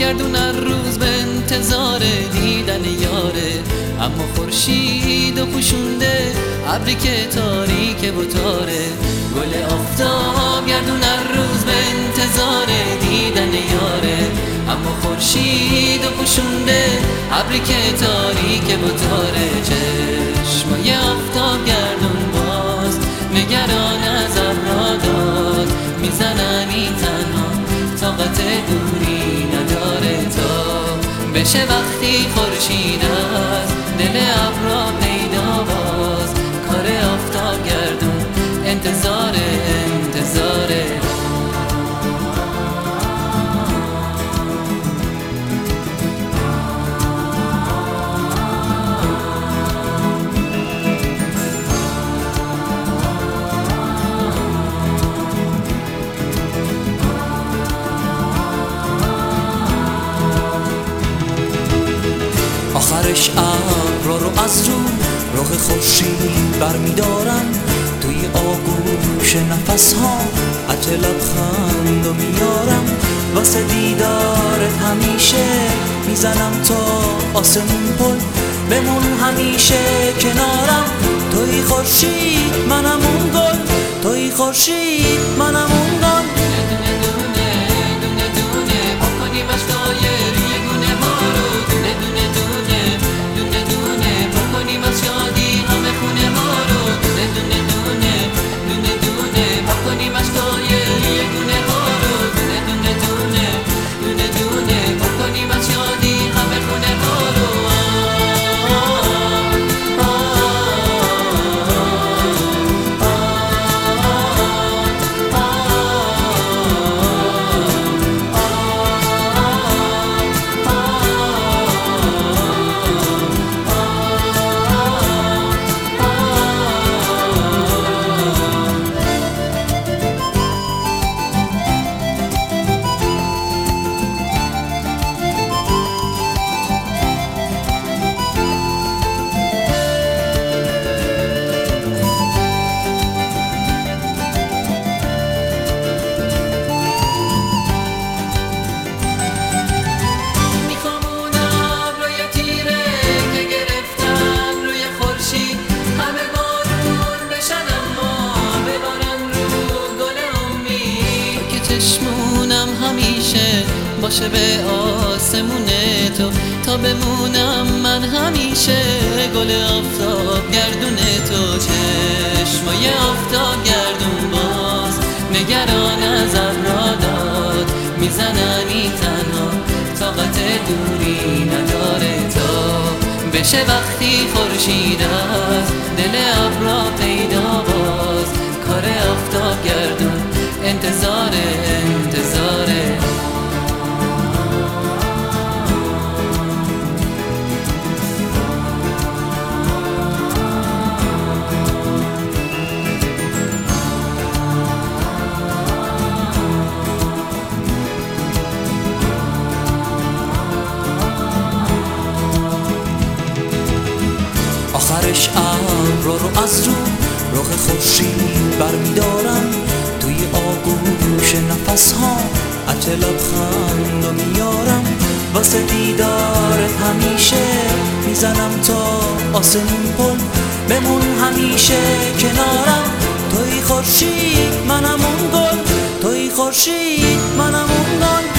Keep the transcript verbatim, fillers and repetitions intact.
گردون هر روز به انتظار دیدن یاره، اما خورشید و پوشونده ابری که تاریک و تاره. گل آفتاب گردون هر روز به انتظار دیدن یاره، اما خورشید و پوشونده ابری که تاریک و تاره. چشمای آفتاب گردون باز نگران از ابرها داد میزنن، این تنها طاقت دوری نداره تا بشه وقتی خورشید از دل ابرها پیدا. باز کار آفتاب گردون انتظار انتظاره. آخرش ابرها رو از رو رخ خورشید برمیدارم، توی آغوش نفس ها عطر لبخند و میارم. واسه دیدارت همیشه میزنم تا آسمون پل، بمون همیشه کنارم. توی خورشید منم اون گل، توی خورشید منم اون گل. چشمونم همیشه باشه به آسمون تو، تا بمونم من همیشه گل آفتاب گردون تو. چشمای آفتاب گردون باز نگران از ابرها داد میزنن، این تنها طاقت دوری نداره تا بشه وقتی خورشید از دل ابرها پیدا. باز کار آفتاب گردون انتظار انتظاره. آخرش ابرها رو از رو رخ خورشید برمیدارم، توی آغوش نفس ها عطر لبخند و میارم. واسه دیدارت همیشه میزنم تا آسمون پل، بمون همیشه کنارم. توی خورشید منم اون گل، توی خورشید منم اون گل.